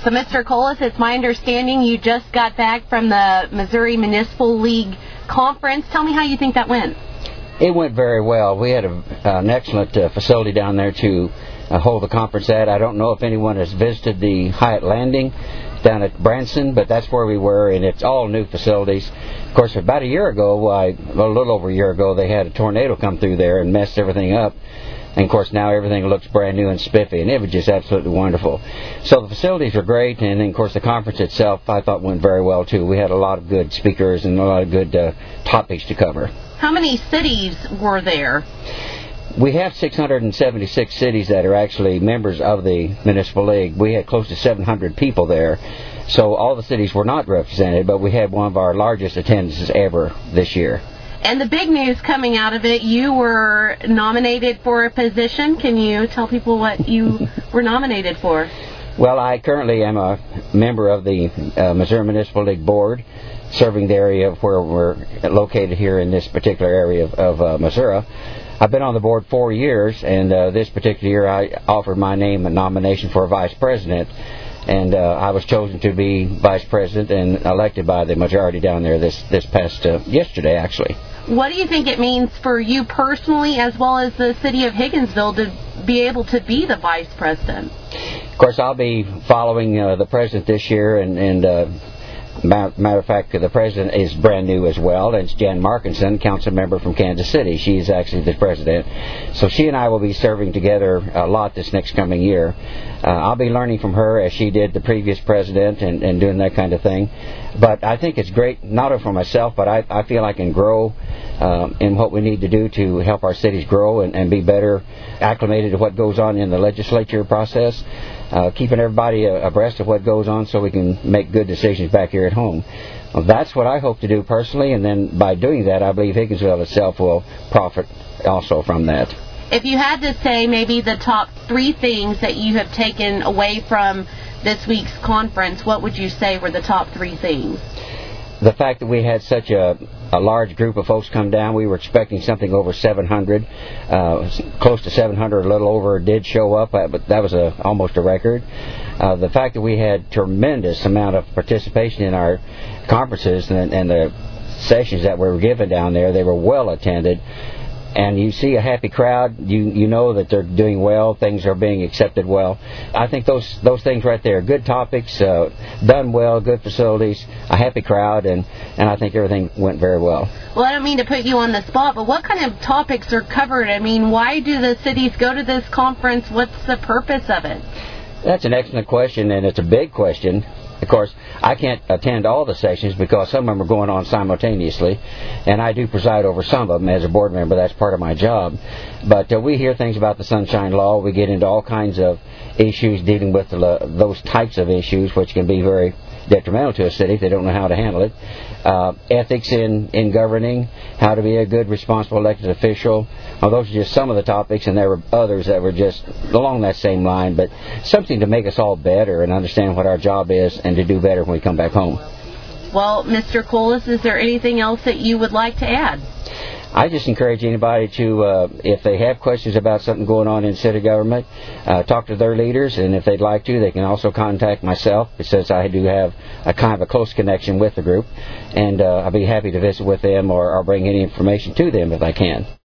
So, Mr. Colas, it's my understanding you just got back from the Missouri Municipal League Conference. Tell me how you think that went. It went very well. We had an excellent facility down there to hold the conference at. I don't know if anyone has visited the Hyatt Landing down at Branson, but that's where we were, and it's all new facilities. Of course, about a year ago, a little over a year ago, they had a tornado come through there and messed everything up. And, of course, now everything looks brand new and spiffy, and it was just absolutely wonderful. So the facilities were great, and then, of course, the conference itself I thought went very well, too. We had a lot of good speakers and a lot of good topics to cover. How many cities were there? We have 676 cities that are actually members of the Municipal League. We had close to 700 people there. So all the cities were not represented, but we had one of our largest attendances ever this year. And the big news coming out of it, you were nominated for a position. Can you tell people what you were nominated for? Well, I currently am a member of the Missouri Municipal League Board, serving the area where we're located here in this particular area of Missouri. I've been on the board 4 years, and this particular year I offered my name a nomination for vice president. And I was chosen to be vice president and elected by the majority down there this past yesterday, actually. What do you think it means for you personally, as well as the city of Higginsville, to be able to be the vice president? Of course, I'll be following the president this year, and matter of fact, the president is brand new as well, and it's Jan Markinson, council member from Kansas City. She's actually the president. So she and I will be serving together a lot this next coming year. I'll be learning from her as she did the previous president and doing that kind of thing. But I think it's great, not only for myself, but I feel I can grow in what we need to do to help our cities grow and be better acclimated to what goes on in the legislature process. Keeping everybody abreast of what goes on so we can make good decisions back here at home. Well, that's what I hope to do personally, and then by doing that, I believe Higginsville itself will profit also from that. If you had to say maybe the top 3 things that you have taken away from this week's conference, what would you say were the top 3 things? The fact that we had such a large group of folks come down. We were expecting something over 700. Close to 700, a little over, did show up, but that was almost a record. The fact that we had tremendous amount of participation in our conferences and the sessions that were given down there, they were well attended. And you see a happy crowd, you know that they're doing well, things are being accepted well. I think those things right there, good topics, done well, good facilities, a happy crowd, and I think everything went very well. Well, I don't mean to put you on the spot, but what kind of topics are covered? I mean, why do the cities go to this conference? What's the purpose of it? That's an excellent question, and it's a big question. Of course, I can't attend all the sessions because some of them are going on simultaneously, and I do preside over some of them as a board member. That's part of my job. But we hear things about the Sunshine Law. We get into all kinds of issues dealing with those types of issues, which can be very detrimental to a city if they don't know how to handle it. Ethics in governing, how to be a good, responsible elected official. Well, those are just some of the topics, and there were others that were just along that same line, but something to make us all better and understand what our job is and to do better when we come back home. Well, Mr. Colas, is there anything else that you would like to add? I just encourage anybody to, if they have questions about something going on in city government, talk to their leaders, and if they'd like to, they can also contact myself, since I do have a kind of a close connection with the group, and I'll be happy to visit with them or bring any information to them if I can.